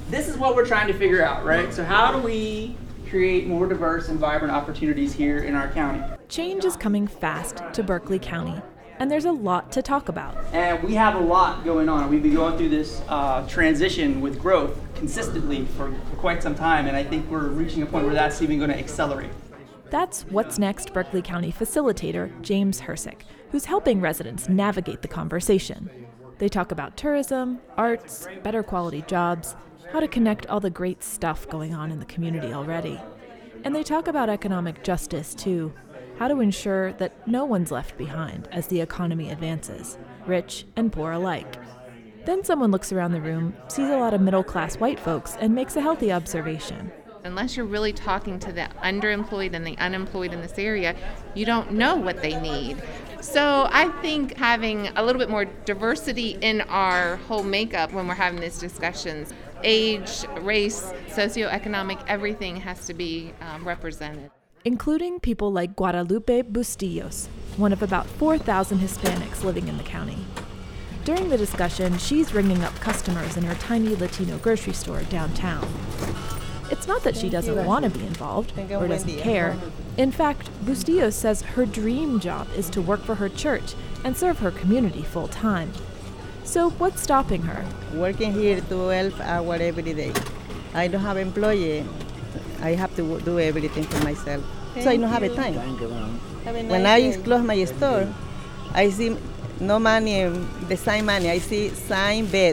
this is what we're trying to figure out, right? So how do we create more diverse and vibrant opportunities here in our county? Change is coming fast to Berkeley County, and there's a lot to talk about. And we have a lot going on. We've been going through this transition with growth consistently for quite some time, and I think we're reaching a point where that's even going to accelerate. That's What's Next Berkeley County facilitator James Hersick, who's helping residents navigate the conversation. They talk about tourism, arts, better quality jobs, how to connect all the great stuff going on in the community already. And they talk about economic justice, too, how to ensure that no one's left behind as the economy advances, rich and poor alike. Then someone looks around the room, sees a lot of middle-class white folks, and makes a healthy observation. Unless you're really talking to the underemployed and the unemployed in this area, you don't know what they need. So I think having a little bit more diversity in our whole makeup when we're having these discussions, age, race, socioeconomic, everything has to be represented. Including people like Guadalupe Bustillos, one of about 4,000 Hispanics living in the county. During the discussion, she's ringing up customers in her tiny Latino grocery store downtown. It's not that she doesn't want to be involved or doesn't care. In fact, Bustillos says her dream job is to work for her church and serve her community full time. So what's stopping her? Working here 12 hours every day. I don't have employee. I have to do everything for myself. So I don't have a time. When I close my store, I see no money, the same money. I see same bed.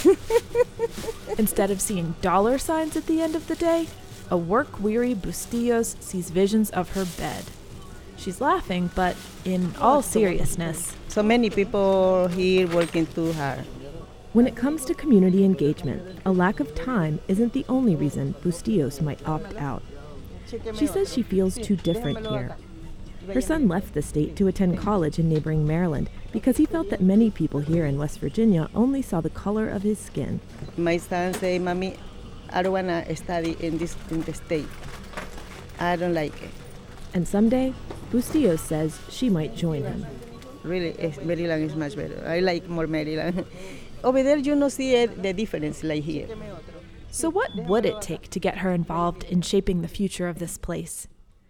Instead of seeing dollar signs at the end of the day, a work-weary Bustillos sees visions of her bed. She's laughing, but in all seriousness. So many people here working too hard. When it comes to community engagement, a lack of time isn't the only reason Bustillos might opt out. She says she feels too different here. Her son left the state to attend college in neighboring Maryland because he felt that many people here in West Virginia only saw the color of his skin. My son say, "Mommy, I don't want to study in the state. I don't like it." And someday, Bustillos says she might join him. Really, Maryland is much better. I like more Maryland. Over there, you don't see the difference like here. So what would it take to get her involved in shaping the future of this place?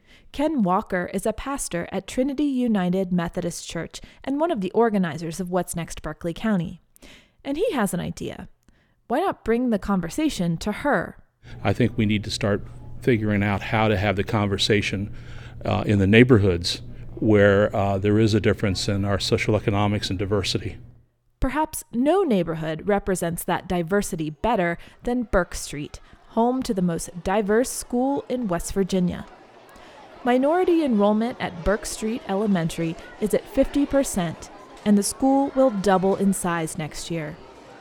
Ken Walker is a pastor at Trinity United Methodist Church and one of the organizers of What's Next Berkeley County. And he has an idea. Why not bring the conversation to her? I think we need to start figuring out how to have the conversation in the neighborhoods where there is a difference in our social economics and diversity. Perhaps no neighborhood represents that diversity better than Burke Street, home to the most diverse school in West Virginia. Minority enrollment at Burke Street Elementary is at 50%, and the school will double in size next year.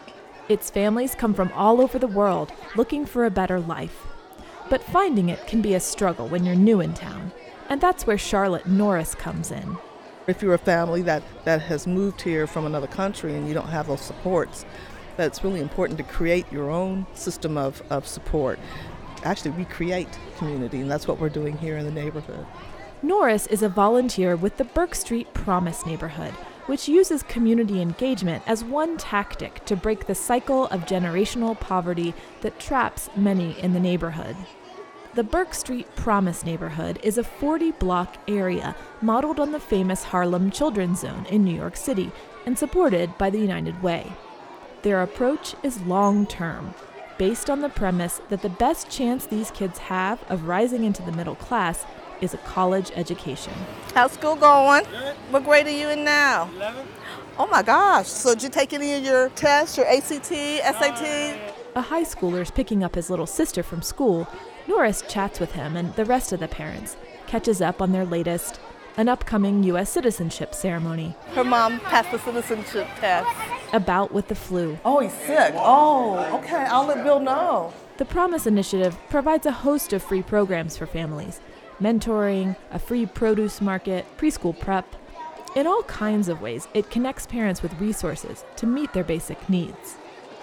Its families come from all over the world looking for a better life. But finding it can be a struggle when you're new in town, and that's where Charlotte Norris comes in. If you're a family that has moved here from another country and you don't have those supports, that's really important to create your own system of support. Actually recreate community, and that's what we're doing here in the neighborhood. Norris is a volunteer with the Burke Street Promise neighborhood, which uses community engagement as one tactic to break the cycle of generational poverty that traps many in the neighborhood. The Burke Street Promise neighborhood is a 40-block area modeled on the famous Harlem Children's Zone in New York City and supported by the United Way. Their approach is long-term, based on the premise that the best chance these kids have of rising into the middle class is a college education. How's school going? Good. What grade are you in now? 11. Oh my gosh, so did you take any of your tests, your ACT, SAT? A high schooler's picking up his little sister from school. Norris chats with him and the rest of the parents, catches up on their latest, an upcoming U.S. citizenship ceremony. Her mom passed the citizenship test. A bout with the flu. Oh, he's sick. Oh, okay, I'll let Bill know. The Promise Initiative provides a host of free programs for families. Mentoring, a free produce market, preschool prep. In all kinds of ways, it connects parents with resources to meet their basic needs.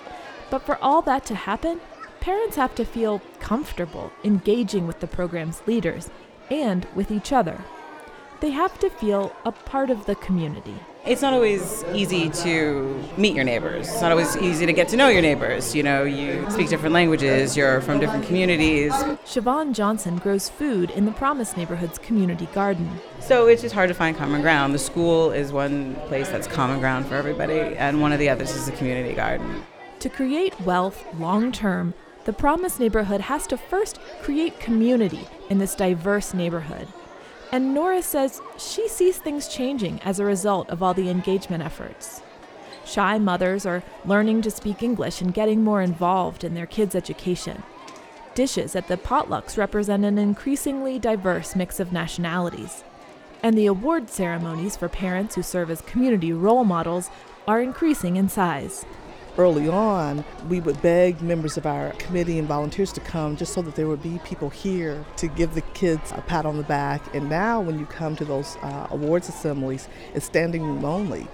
But for all that to happen, parents have to feel comfortable engaging with the program's leaders and with each other. They have to feel a part of the community. It's not always easy to meet your neighbors. It's not always easy to get to know your neighbors. You know, you speak different languages, you're from different communities. Siobhan Johnson grows food in the Promise Neighborhood's community garden. So it's just hard to find common ground. The school is one place that's common ground for everybody, and one of the others is the community garden. To create wealth long-term, the Promise Neighborhood has to first create community in this diverse neighborhood. And Nora says she sees things changing as a result of all the engagement efforts. Shy mothers are learning to speak English and getting more involved in their kids' education. Dishes at the potlucks represent an increasingly diverse mix of nationalities. And the award ceremonies for parents who serve as community role models are increasing in size. Early on, we would beg members of our committee and volunteers to come just so that there would be people here to give the kids a pat on the back. And now when you come to those awards assemblies, it's standing room only.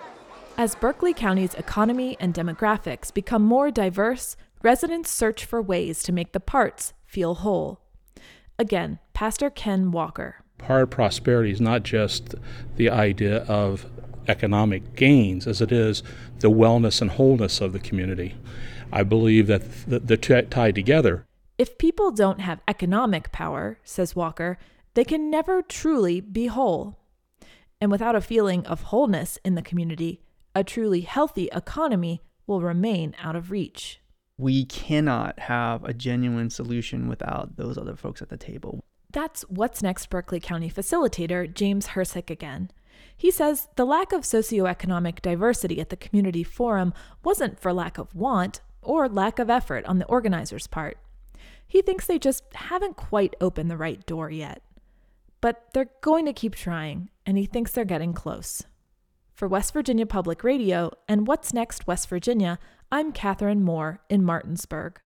As Berkeley County's economy and demographics become more diverse, residents search for ways to make the parts feel whole. Again, Pastor Ken Walker. Part of prosperity is not just the idea of economic gains as it is the wellness and wholeness of the community. I believe that they're tied together. If people don't have economic power, says Walker, they can never truly be whole. And without a feeling of wholeness in the community, a truly healthy economy will remain out of reach. We cannot have a genuine solution without those other folks at the table. That's What's Next Berkeley County facilitator James Hersick again. He says the lack of socioeconomic diversity at the community forum wasn't for lack of want or lack of effort on the organizers' part. He thinks they just haven't quite opened the right door yet. But they're going to keep trying, and he thinks they're getting close. For West Virginia Public Radio and What's Next West Virginia, I'm Catherine Moore in Martinsburg.